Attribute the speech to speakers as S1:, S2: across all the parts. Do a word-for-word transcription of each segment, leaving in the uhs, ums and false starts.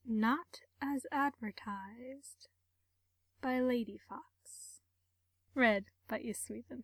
S1: Not as advertised by Lady Fox. Read by Isweden.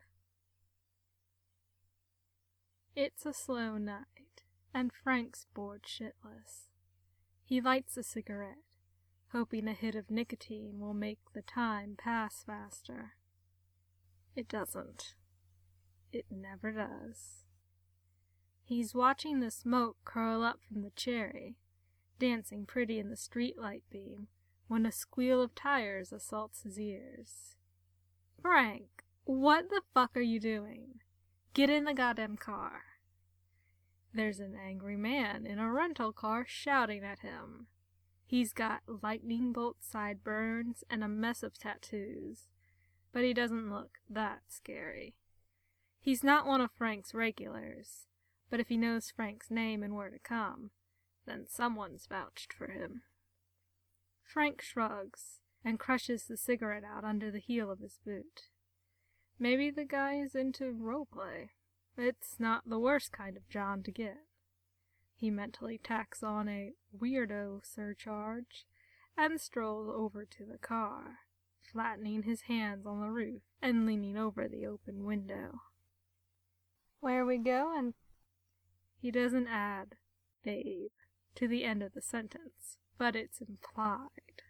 S1: It's a slow night, and Frank's bored shitless. He lights a cigarette, hoping a hit of nicotine will make the time pass faster. It doesn't. It never does. He's watching the smoke curl up from the cherry, dancing pretty in the streetlight beam, when a squeal of tires assaults his ears. Frank, what the fuck are you doing? Get in the goddamn car. There's an angry man in a rental car shouting at him. He's got lightning bolt sideburns and a mess of tattoos, but he doesn't look that scary. He's not one of Frank's regulars, but if he knows Frank's name and where to come, then someone's vouched for him. Frank shrugs and crushes the cigarette out under the heel of his boot. Maybe the guy is into roleplay. It's not the worst kind of John to get. He mentally tacks on a weirdo surcharge and strolls over to the car, flattening his hands on the roof and leaning over the open window. Where we going? He doesn't add, babe, to the end of the sentence, but it's implied.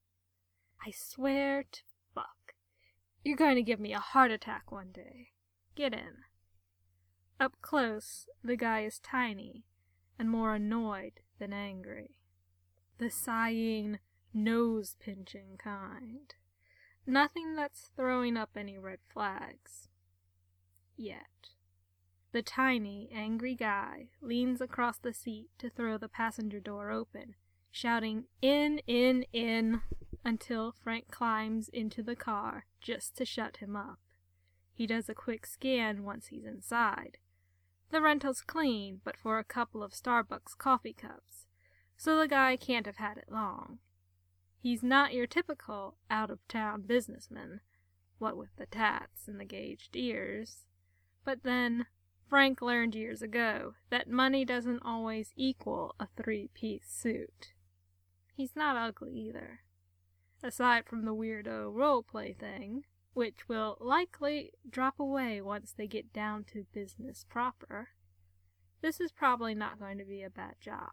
S1: I swear to fuck, you're going to give me a heart attack one day. Get in. Up close, the guy is tiny and more annoyed than angry. The sighing, nose-pinching kind. Nothing that's throwing up any red flags. Yet. The tiny, angry guy leans across the seat to throw the passenger door open, shouting, "In, in, in," until Frank climbs into the car just to shut him up. He does a quick scan once he's inside. The rental's clean, but for a couple of Starbucks coffee cups, so the guy can't have had it long. He's not your typical out-of-town businessman, what with the tats and the gauged ears, but then Frank learned years ago that money doesn't always equal a three-piece suit. He's not ugly either. Aside from the weirdo roleplay thing, which will likely drop away once they get down to business proper, this is probably not going to be a bad job.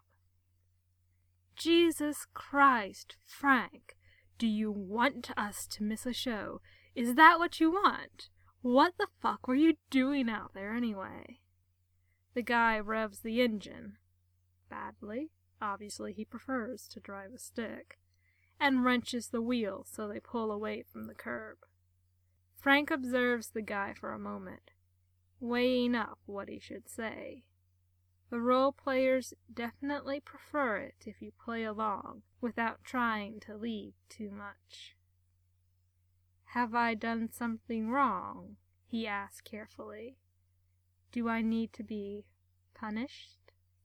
S1: Jesus Christ, Frank, do you want us to miss a show? Is that what you want? What the fuck were you doing out there anyway? The guy revs the engine. Badly. Obviously he prefers to drive a stick. And wrenches the wheel so they pull away from the curb. Frank observes the guy for a moment, weighing up what he should say. The role players definitely prefer it if you play along without trying to lead too much. Have I done something wrong? He asks carefully. Do I need to be punished?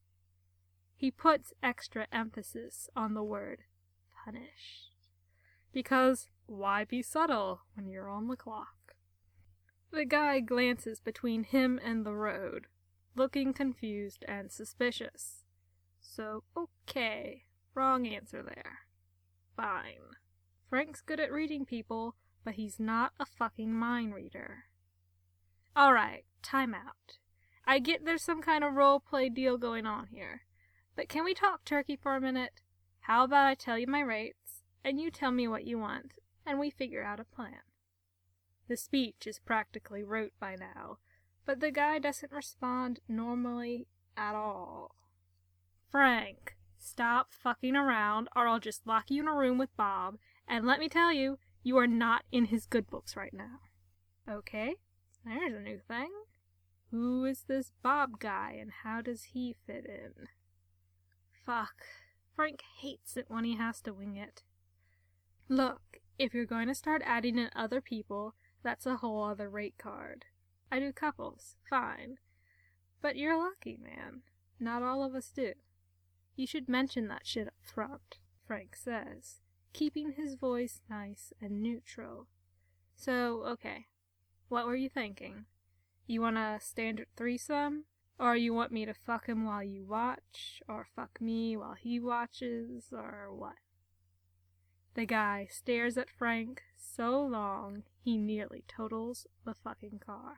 S1: He puts extra emphasis on the word punished. Because why be subtle when you're on the clock? The guy glances between him and the road, looking confused and suspicious. So, okay, wrong answer there. Fine. Frank's good at reading people, but he's not a fucking mind reader. Alright, time out. I get there's some kind of roleplay deal going on here, but can we talk turkey for a minute? How about I tell you my rates, and you tell me what you want, and we figure out a plan? The speech is practically rote by now, but the guy doesn't respond normally at all. Frank, stop fucking around, or I'll just lock you in a room with Bob, and let me tell you, you are not in his good books right now. Okay, there's a new thing. Who is this Bob guy, and how does he fit in? Fuck, Frank hates it when he has to wing it. Look, if you're going to start adding in other people, that's a whole other rate card. I do couples, fine. But you're lucky, man. Not all of us do. You should mention that shit up front, Frank says, keeping his voice nice and neutral. So, okay, what were you thinking? You want a standard threesome? Or you want me to fuck him while you watch, or fuck me while he watches, or what? The guy stares at Frank so long he nearly totals the fucking car.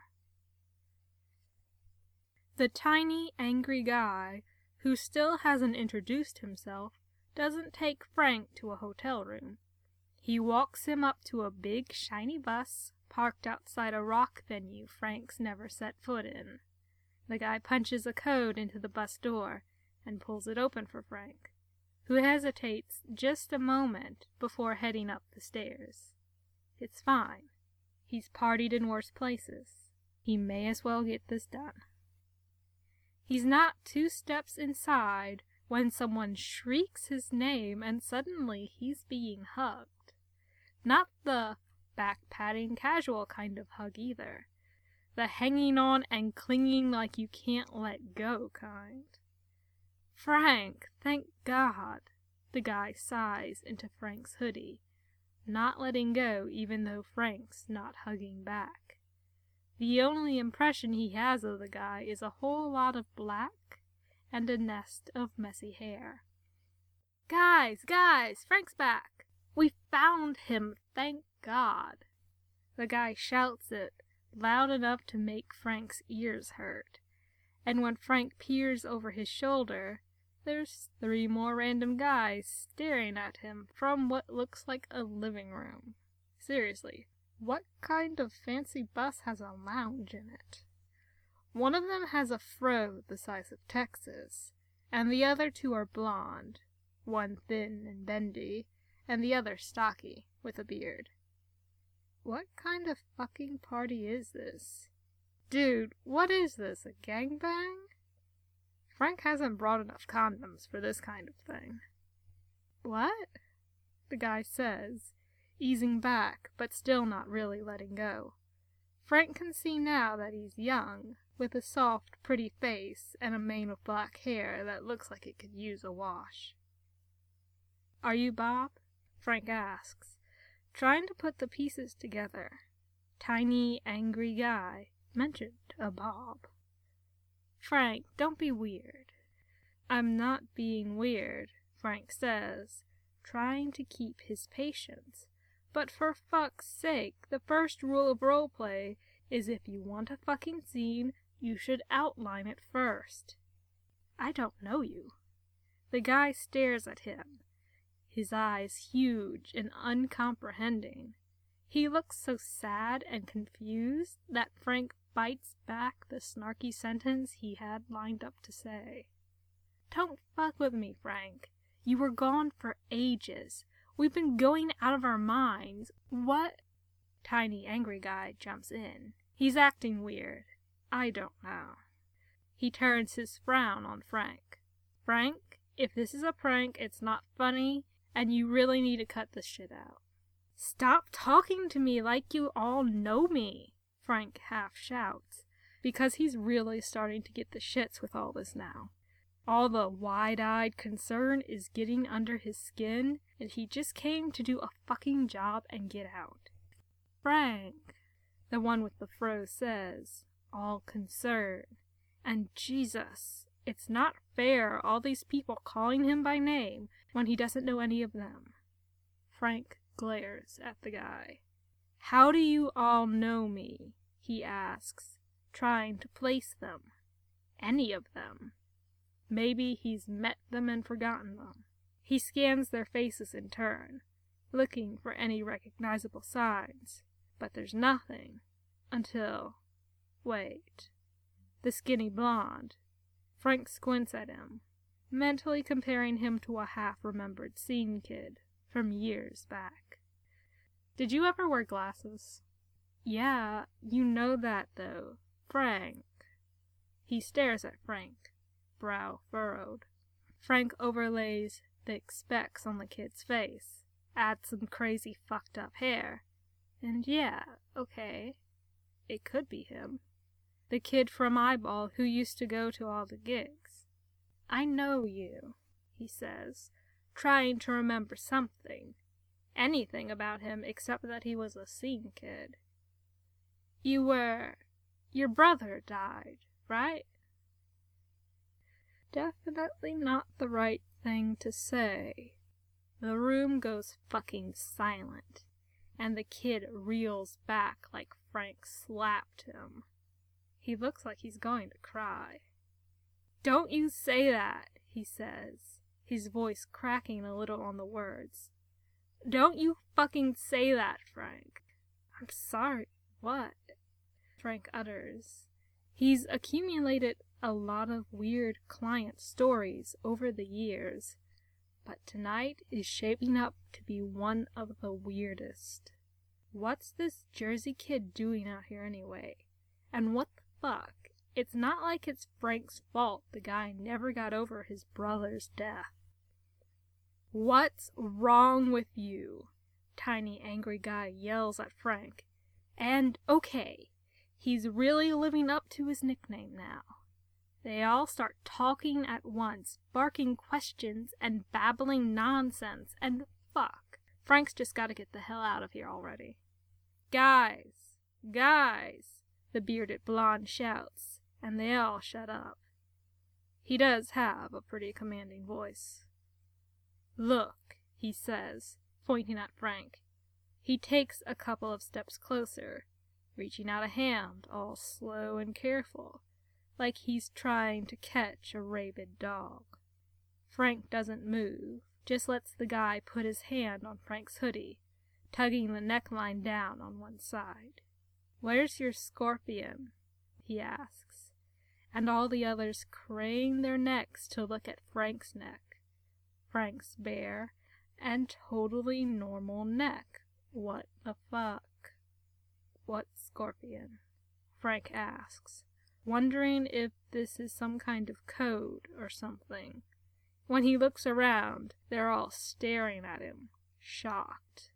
S1: The tiny, angry guy, who still hasn't introduced himself, doesn't take Frank to a hotel room. He walks him up to a big, shiny bus parked outside a rock venue Frank's never set foot in. The guy punches a code into the bus door and pulls it open for Frank, who hesitates just a moment before heading up the stairs. It's fine. He's partied in worse places. He may as well get this done. He's not two steps inside when someone shrieks his name and suddenly he's being hugged. Not the back-patting casual kind of hug either. The hanging on and clinging like you can't let go kind. Frank, thank God. The guy sighs into Frank's hoodie, not letting go even though Frank's not hugging back. The only impression he has of the guy is a whole lot of black and a nest of messy hair. Guys, guys, Frank's back. We found him, thank God. The guy shouts it loud enough to make Frank's ears hurt. And when Frank peers over his shoulder, there's three more random guys staring at him from what looks like a living room. Seriously, what kind of fancy bus has a lounge in it? One of them has a fro the size of Texas, and the other two are blonde, one thin and bendy, and the other stocky, with a beard. What kind of fucking party is this? Dude, what is this, a gangbang? Frank hasn't brought enough condoms for this kind of thing. What? The guy says, easing back, but still not really letting go. Frank can see now that he's young, with a soft, pretty face and a mane of black hair that looks like it could use a wash. Are you Bob? Frank asks, trying to put the pieces together. Tiny, angry guy mentioned a Bob. Frank, don't be weird. I'm not being weird, Frank says, trying to keep his patience. But for fuck's sake, the first rule of roleplay is if you want a fucking scene, you should outline it first. I don't know you. The guy stares at him, his eyes huge and uncomprehending. He looks so sad and confused that Frank bites back the snarky sentence he had lined up to say. Don't fuck with me, Frank. You were gone for ages. We've been going out of our minds. What? Tiny angry guy jumps in. He's acting weird. I don't know. He turns his frown on Frank. Frank, if this is a prank, it's not funny, and you really need to cut this shit out. Stop talking to me like you all know me, Frank half shouts, because he's really starting to get the shits with all this now. All the wide-eyed concern is getting under his skin, and he just came to do a fucking job and get out. Frank, the one with the fro says, all concern. And Jesus, it's not fair all these people calling him by name when he doesn't know any of them. Frank glares at the guy. How do you all know me? He asks, trying to place them. Any of them. Maybe he's met them and forgotten them. He scans their faces in turn, looking for any recognizable signs, but there's nothing, until... Wait. The skinny blonde. Frank squints at him, mentally comparing him to a half-remembered scene kid from years back. Did you ever wear glasses? Yeah, you know that though. Frank. He stares at Frank, brow furrowed. Frank overlays thick specs on the kid's face, adds some crazy fucked up hair, and yeah, okay, it could be him. The kid from Eyeball who used to go to all the gigs. I know you, he says, trying to remember something. Anything about him except that he was a scene kid. You were... your brother died, right? definitely not the right thing to say. The room goes fucking silent, and the kid reels back like Frank slapped him. He looks like he's going to cry. "Don't you say that," he says, his voice cracking a little on the words. "Don't you fucking say that, Frank." "I'm sorry, what?" Frank utters. He's accumulated a lot of weird client stories over the years, but tonight is shaping up to be one of the weirdest. What's this Jersey kid doing out here anyway? And what the fuck? It's not like it's Frank's fault the guy never got over his brother's death. "What's wrong with you?" Tiny angry guy yells at Frank. And okay, he's really living up to his nickname now. They all start talking at once, barking questions and babbling nonsense, and fuck, Frank's just gotta get the hell out of here already. "Guys, guys," the bearded blonde shouts, and they all shut up. He does have a pretty commanding voice. "Look," he says, pointing at Frank. He takes a couple of steps closer, reaching out a hand, all slow and careful, like he's trying to catch a rabid dog. Frank doesn't move, just lets the guy put his hand on Frank's hoodie, tugging the neckline down on one side. "Where's your scorpion?" he asks, and all the others crane their necks to look at Frank's neck. Frank's bare and totally normal neck. What the fuck? "What scorpion?" Frank asks, wondering if this is some kind of code or something. When he looks around, they're all staring at him, shocked.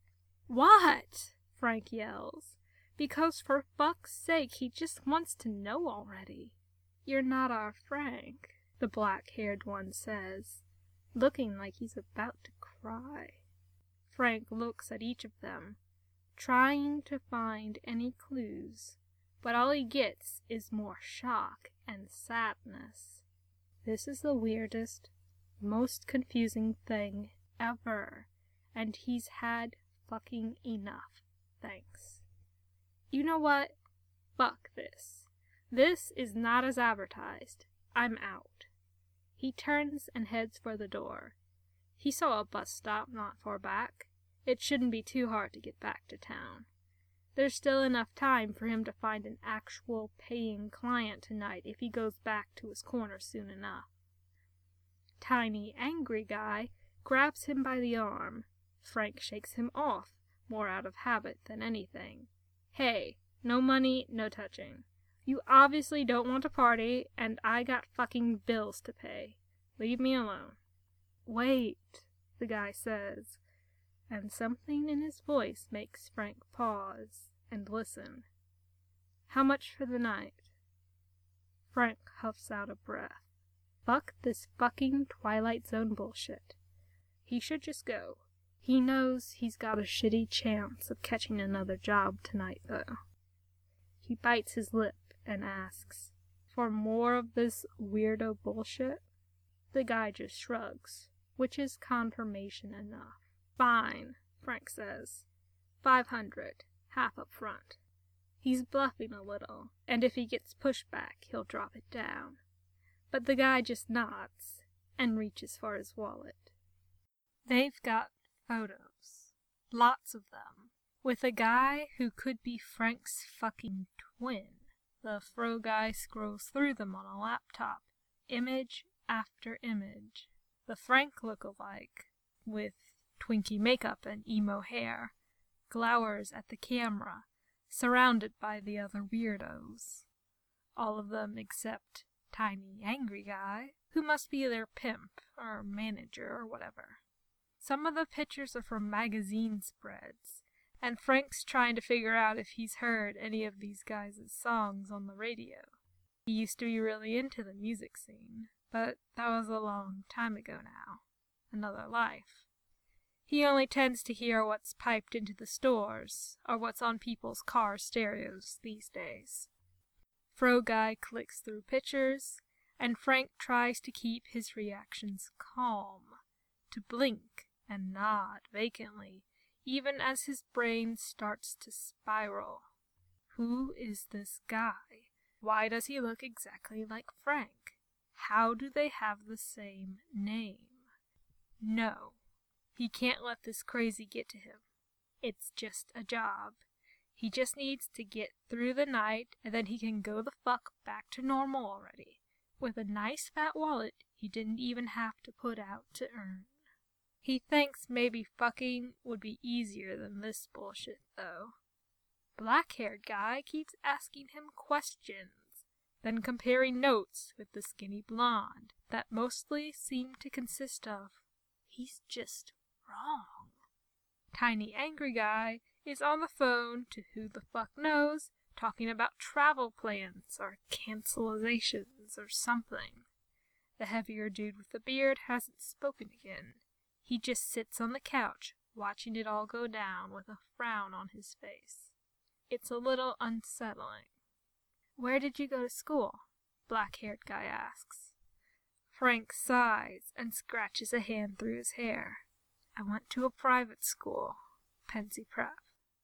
S1: "What?" Frank yells, because for fuck's sake he just wants to know already. "You're not our Frank," the black-haired one says, looking like he's about to cry. Frank looks at each of them, trying to find any clues, but all he gets is more shock and sadness. This is the weirdest, most confusing thing ever, and he's had fucking enough, thanks. "You know what? Fuck this. This is not as advertised. I'm out." He turns and heads for the door. He saw a bus stop not far back. It shouldn't be too hard to get back to town. There's still enough time for him to find an actual paying client tonight if he goes back to his corner soon enough. Tiny, angry guy grabs him by the arm. Frank shakes him off, more out of habit than anything. "Hey, no money, no touching. You obviously don't want to party, and I got fucking bills to pay. Leave me alone." "Wait," the guy says, and something in his voice makes Frank pause and listen. "How much for the night?" Frank huffs out a breath. Fuck this fucking Twilight Zone bullshit. He should just go. He knows he's got a shitty chance of catching another job tonight, though. He bites his lip and asks, "For more of this weirdo bullshit?" The guy just shrugs, which is confirmation enough. "Fine," Frank says. Five hundred, half up front. He's bluffing a little, and if he gets pushback, he'll drop it down. But the guy just nods and reaches for his wallet. They've got photos. Lots of them. With a guy who could be Frank's fucking twin. The fro guy scrolls through them on a laptop, image after image. The Frank look-alike, with Twinkie makeup and emo hair, glowers at the camera, surrounded by the other weirdos. All of them except Tiny Angry Guy, who must be their pimp, or manager, or whatever. Some of the pictures are from magazine spreads, and Frank's trying to figure out if he's heard any of these guys' songs on the radio. He used to be really into the music scene, but that was a long time ago now. Another life. He only tends to hear what's piped into the stores, or what's on people's car stereos these days. Fro Guy clicks through pictures, and Frank tries to keep his reactions calm, to blink and nod vacantly, even as his brain starts to spiral. Who is this guy? Why does he look exactly like Frank? How do they have the same name? No, he can't let this crazy get to him. It's just a job. He just needs to get through the night, and then he can go the fuck back to normal already, with a nice fat wallet he didn't even have to put out to earn. He thinks maybe fucking would be easier than this bullshit, though. Black-haired guy keeps asking him questions, then comparing notes with the skinny blonde that mostly seem to consist of, "He's just wrong." Tiny angry guy is on the phone to who the fuck knows, talking about travel plans or cancelizations or something. The heavier dude with the beard hasn't spoken again. He just sits on the couch, watching it all go down with a frown on his face. It's a little unsettling. "Where did you go to school?" Black-haired guy asks. Frank sighs and scratches a hand through his hair. "I went to a private school, Pensy Prep."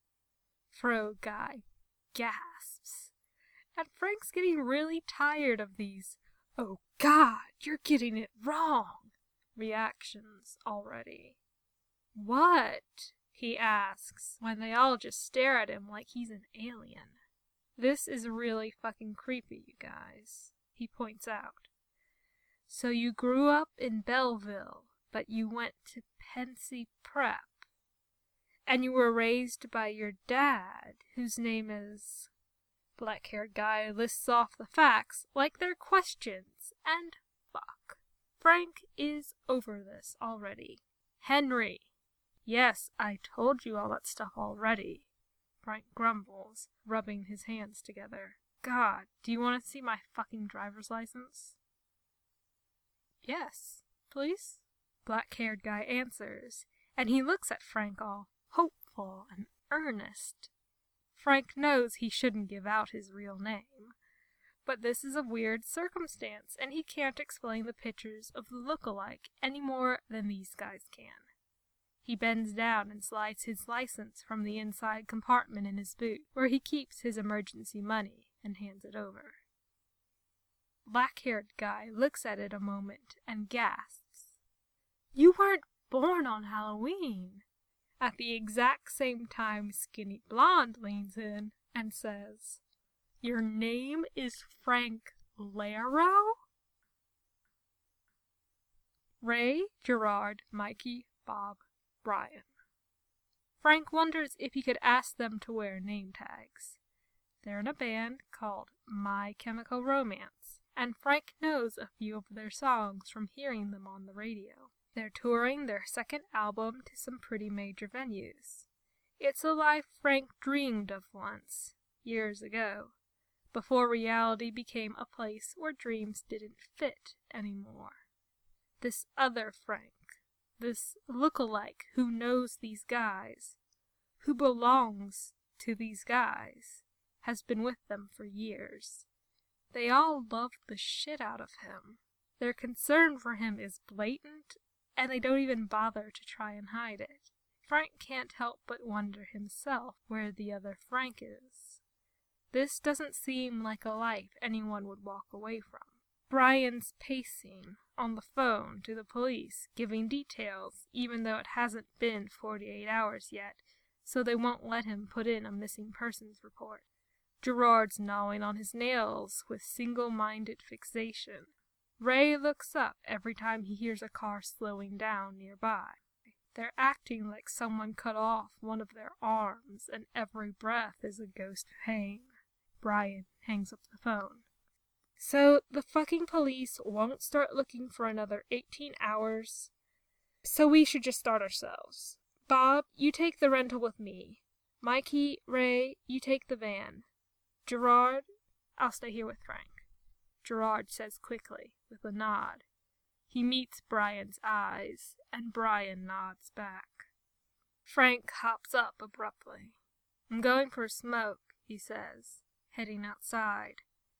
S1: Fro guy gasps. And Frank's getting really tired of these, "Oh God, you're getting it wrong," reactions already. "What?" he asks, when they all just stare at him like he's an alien. "This is really fucking creepy, you guys," he points out. "So you grew up in Belleville, but you went to Pensy Prep. And you were raised by your dad, whose name is..." Black-haired guy lists off the facts like they're questions, and fuck. Frank is over this already. "Henry." "Yes, I told you all that stuff already," Frank grumbles, rubbing his hands together. "God, do you want to see my fucking driver's license?" "Yes, please," Black-haired guy answers, and he looks at Frank all hopeful and earnest. Frank knows he shouldn't give out his real name, but this is a weird circumstance, and he can't explain the pictures of the look-alike any more than these guys can. He bends down and slides his license from the inside compartment in his boot, where he keeps his emergency money, and hands it over. Black-haired guy looks at it a moment and gasps. "You weren't born on Halloween." At the exact same time, Skinny Blonde leans in and says, "Your name is Frank Laro?" Ray, Gerard, Mikey, Bob, Brian. Frank wonders if he could ask them to wear name tags. They're in a band called My Chemical Romance, and Frank knows a few of their songs from hearing them on the radio. They're touring their second album to some pretty major venues. It's a life Frank dreamed of once, years ago, before reality became a place where dreams didn't fit anymore. This other Frank, this look-alike who knows these guys, who belongs to these guys, has been with them for years. They all love the shit out of him. Their concern for him is blatant, and they don't even bother to try and hide it. Frank can't help but wonder himself where the other Frank is. This doesn't seem like a life anyone would walk away from. Brian's pacing on the phone to the police, giving details, even though it hasn't been forty-eight hours yet, so they won't let him put in a missing persons report. Gerard's gnawing on his nails with single-minded fixation. Ray looks up every time he hears a car slowing down nearby. They're acting like someone cut off one of their arms, and every breath is a ghost pain. Brian hangs up the phone. "So the fucking police won't start looking for another eighteen hours? So we should just start ourselves. Bob, you take the rental with me. Mikey, Ray, you take the van. Gerard, I'll stay here with Frank." Gerard says quickly, with a nod. He meets Brian's eyes, and Brian nods back. Frank hops up abruptly. "I'm going for a smoke," he says, heading outside.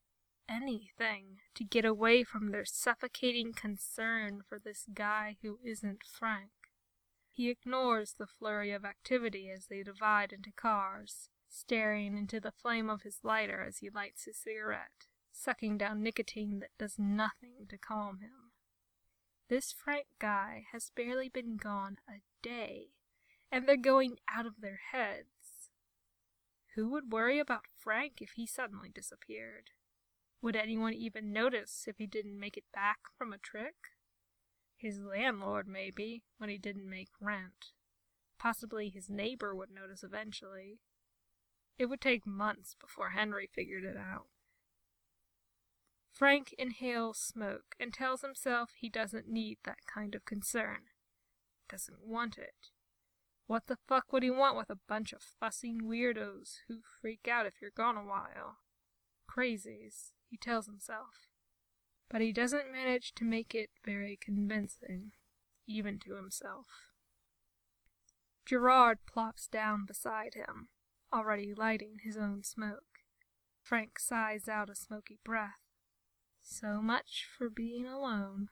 S1: anything to get away from their suffocating concern for this guy who isn't Frank. He ignores the flurry of activity as they divide into cars, staring into the flame of his lighter as he lights his cigarette, sucking down nicotine that does nothing to calm him. This Frank guy has barely been gone a day, and they're going out of their heads. Who would worry about Frank if he suddenly disappeared? Would anyone even notice if he didn't make it back from a trick? His landlord, maybe, when he didn't make rent. Possibly his neighbor would notice eventually. It would take months before Henry figured it out. Frank inhales smoke and tells himself he doesn't need that kind of concern. Doesn't want it. What the fuck would he want with a bunch of fussing weirdos who freak out if you're gone a while? Crazies, he tells himself. But he doesn't manage to make it very convincing, even to himself. Gerard plops down beside him, already lighting his own smoke. Frank sighs out a smoky breath. So much for being alone.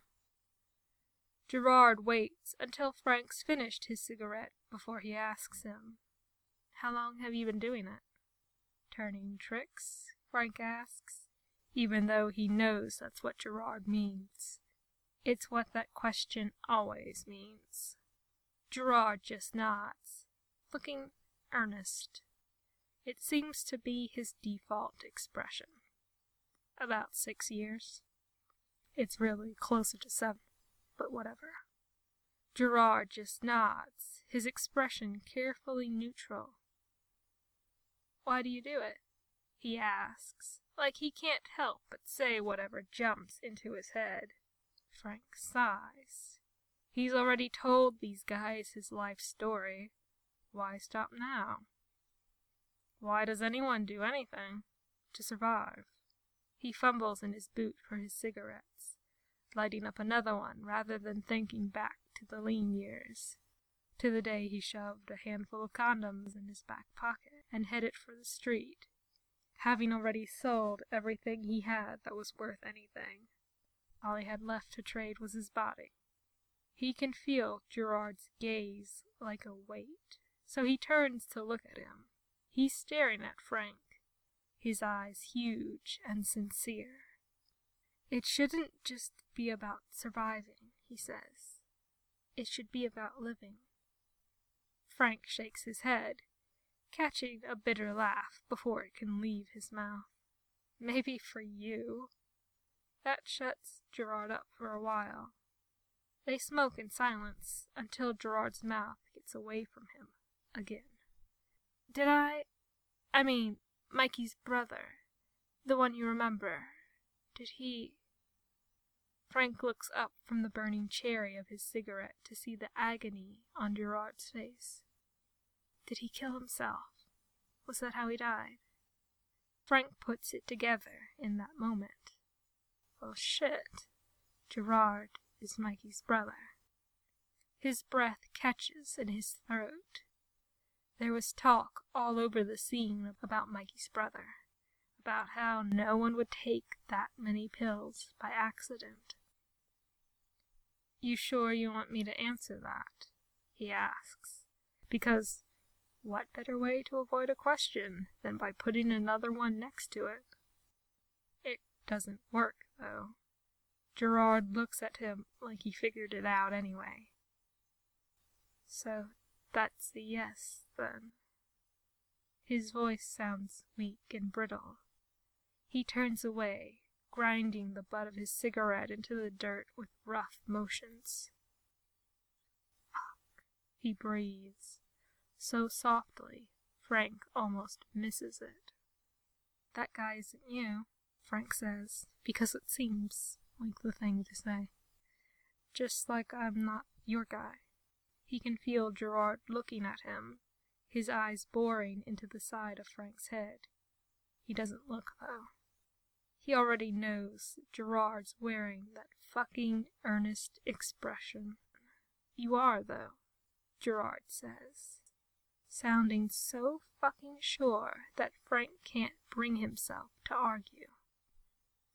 S1: Gerard waits until Frank's finished his cigarette before he asks him, "How long have you been doing it?" "Turning tricks?" Frank asks, even though he knows that's what Gerard means. It's what that question always means. Gerard just nods, looking earnest. It seems to be his default expression. About six years. It's really closer to seven, but whatever. Gerard just nods, his expression carefully neutral. "Why do you do it?" he asks, like he can't help but say whatever jumps into his head. Frank sighs. He's already told these guys his life story. Why stop now? Why does anyone do anything? To survive. He fumbles in his boot for his cigarettes, lighting up another one rather than thinking back to the lean years, to the day he shoved a handful of condoms in his back pocket and headed for the street, having already sold everything he had that was worth anything. All he had left to trade was his body. He can feel Gerard's gaze like a weight, so he turns to look at him. He's staring at Frank, his eyes huge and sincere. "It shouldn't just be about surviving," he says. "It should be about living." Frank shakes his head, catching a bitter laugh before it can leave his mouth. "Maybe for you." That shuts Gerard up for a while. They smoke in silence until Gerard's mouth gets away from him again. "Did I... I mean, Mikey's brother, the one you remember, did he..." Frank looks up from the burning cherry of his cigarette to see the agony on Gerard's face. "Did he kill himself? Was that how he died?" Frank puts it together in that moment. Well, shit. Gerard is Mikey's brother. His breath catches in his throat. There was talk all over the scene about Mikey's brother, about how no one would take that many pills by accident. "You sure you want me to answer that?" he asks. Because what better way to avoid a question than by putting another one next to it? It doesn't work, though. Gerard looks at him like he figured it out anyway. "So that's a yes, then." His voice sounds weak and brittle. He turns away, grinding the butt of his cigarette into the dirt with rough motions. "Fuck," he breathes, so softly Frank almost misses it. "That guy isn't you," Frank says, because it seems like the thing to say. "Just like I'm not your guy." He can feel Gerard looking at him, his eyes boring into the side of Frank's head. He doesn't look, though. He already knows Gerard's wearing that fucking earnest expression. "You are, though," Gerard says, sounding so fucking sure that Frank can't bring himself to argue.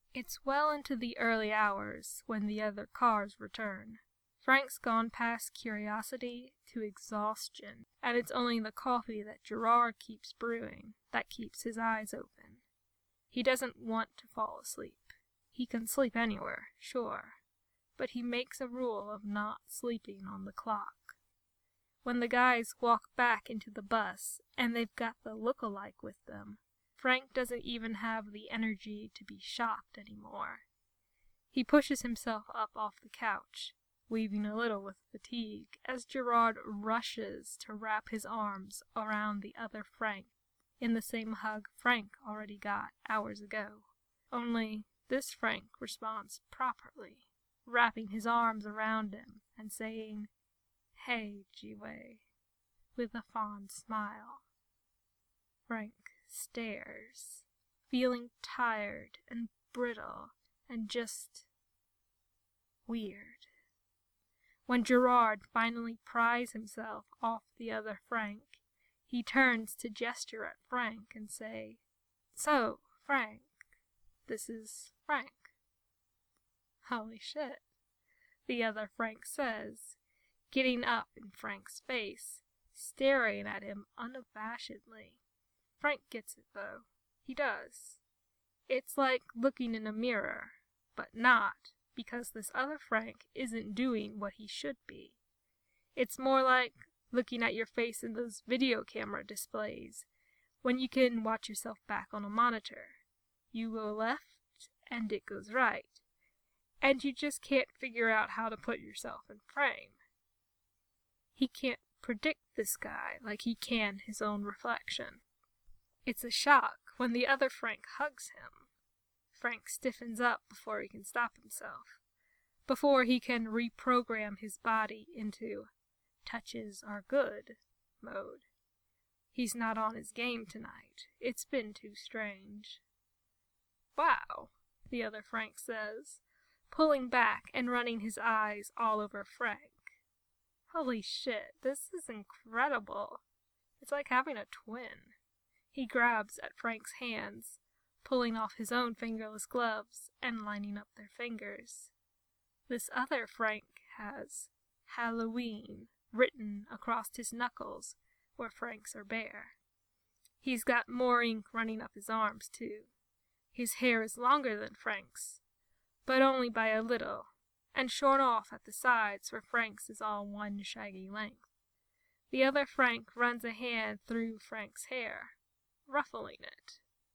S1: It's well into the early hours when the other cars return. Frank's gone past curiosity to exhaustion, and it's only the coffee that Gerard keeps brewing that keeps his eyes open. He doesn't want to fall asleep. He can sleep anywhere, sure, but he makes a rule of not sleeping on the clock. When the guys walk back into the bus and they've got the look-alike with them, Frank doesn't even have the energy to be shocked anymore. He pushes himself up off the couch, weaving a little with fatigue, as Gerard rushes to wrap his arms around the other Frank in the same hug Frank already got hours ago. Only this Frank responds properly, wrapping his arms around him and saying, "Hey, Ji-wei," with a fond smile. Frank stares, feeling tired and brittle and just weird. When Gerard finally pries himself off the other Frank, he turns to gesture at Frank and say, "So, Frank, this is Frank." "Holy shit," the other Frank says, getting up in Frank's face, staring at him unabashedly. Frank gets it, though. He does. It's like looking in a mirror, but not, because this other Frank isn't doing what he should be. It's more like looking at your face in those video camera displays, when you can watch yourself back on a monitor. You go left, and it goes right, and you just can't figure out how to put yourself in frame. He can't predict this guy like he can his own reflection. It's a shock when the other Frank hugs him. Frank stiffens up before he can stop himself, before he can reprogram his body into touches are good mode. He's not on his game tonight. It's been too strange. "Wow," the other Frank says, pulling back and running his eyes all over Frank. "Holy shit, this is incredible. It's like having a twin." He grabs at Frank's hands, pulling off his own fingerless gloves and lining up their fingers. This other Frank has Halloween written across his knuckles where Frank's are bare. He's got more ink running up his arms, too. His hair is longer than Frank's, but only by a little, and shorn off at the sides where Frank's is all one shaggy length. The other Frank runs a hand through Frank's hair, ruffling it.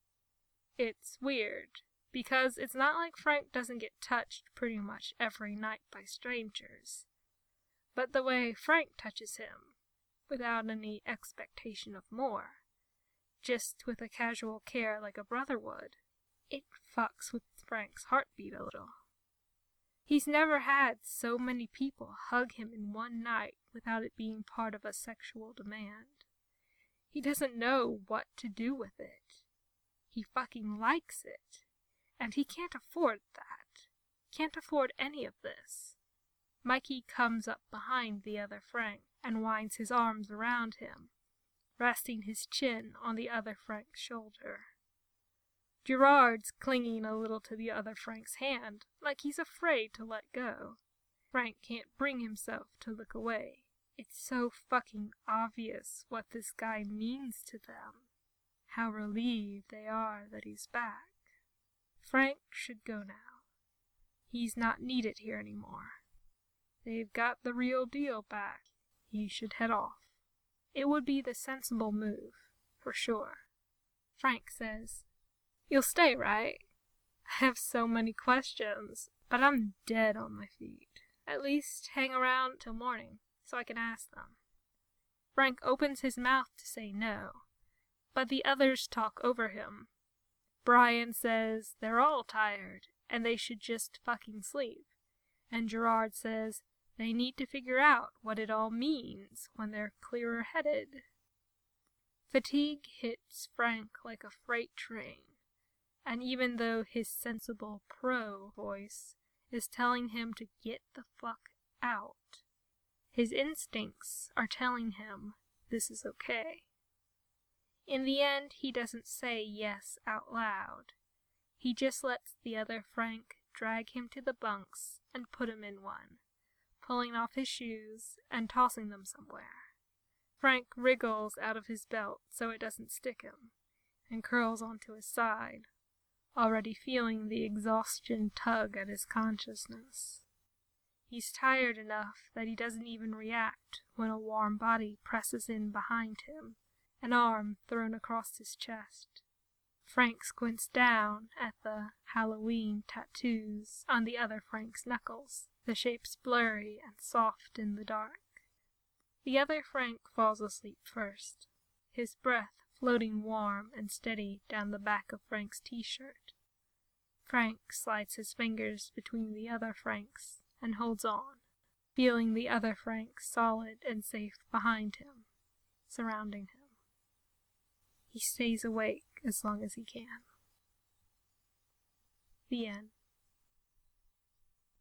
S1: It's weird, because it's not like Frank doesn't get touched pretty much every night by strangers, but the way Frank touches him, without any expectation of more, just with a casual care like a brother would, it fucks with Frank's heartbeat a little. He's never had so many people hug him in one night without it being part of a sexual demand. He doesn't know what to do with it. He fucking likes it, and he can't afford that. Can't afford any of this. Mikey comes up behind the other Frank and winds his arms around him, resting his chin on the other Frank's shoulder. Gerard's clinging a little to the other Frank's hand, like he's afraid to let go. Frank can't bring himself to look away. It's so fucking obvious what this guy means to them. How relieved they are that he's back. Frank should go now. He's not needed here anymore. They've got the real deal back. He should head off. It would be the sensible move, for sure. Frank says, "You'll stay, right? I have so many questions, but I'm dead on my feet. At least hang around till morning, so I can ask them." Frank opens his mouth to say no, but the others talk over him. Brian says they're all tired, and they should just fucking sleep. And Gerard says they need to figure out what it all means when they're clearer-headed. Fatigue hits Frank like a freight train, and even though his sensible pro voice is telling him to get the fuck out, his instincts are telling him this is okay. In the end, he doesn't say yes out loud. He just lets the other Frank drag him to the bunks and put him in one, pulling off his shoes and tossing them somewhere. Frank wriggles out of his belt so it doesn't stick him, and curls onto his side, already feeling the exhaustion tug at his consciousness. He's tired enough that he doesn't even react when a warm body presses in behind him, an arm thrown across his chest. Frank squints down at the Halloween tattoos on the other Frank's knuckles, the shapes blurry and soft in the dark. The other Frank falls asleep first, his breath floating warm and steady down the back of Frank's t-shirt. Frank slides his fingers between the other Franks and holds on, feeling the other Frank solid and safe behind him, surrounding him. He stays awake as long as he can. The end.